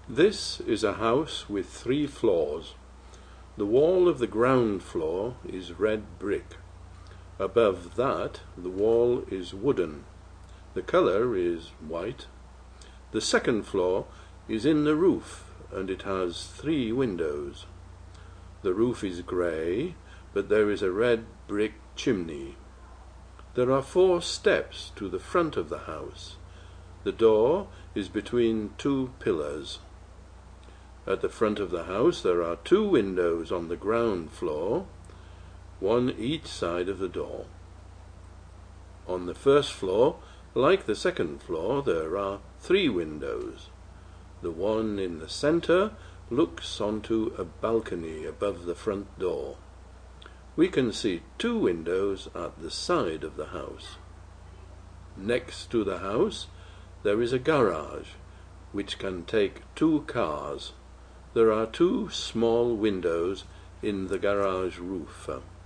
This is a house with 3 floors. The wall of the ground floor is red brick. Above that, the wall is wooden. The color is white. The second floor is in the roof, and it has 3 windows. The roof is grey, but there is a red brick chimney. There are 4 steps to the front of the house. The door is between 2 pillars. At the front of the house there are 2 windows on the ground floor, one each side of the door. On the first floor, like the second floor, there are 3 windows. The one in the centre looks onto a balcony above the front door. We can see 2 windows at the side of the house. Next to the house there is a garage, which can take 2 cars. There are 2 small windows in the garage roof.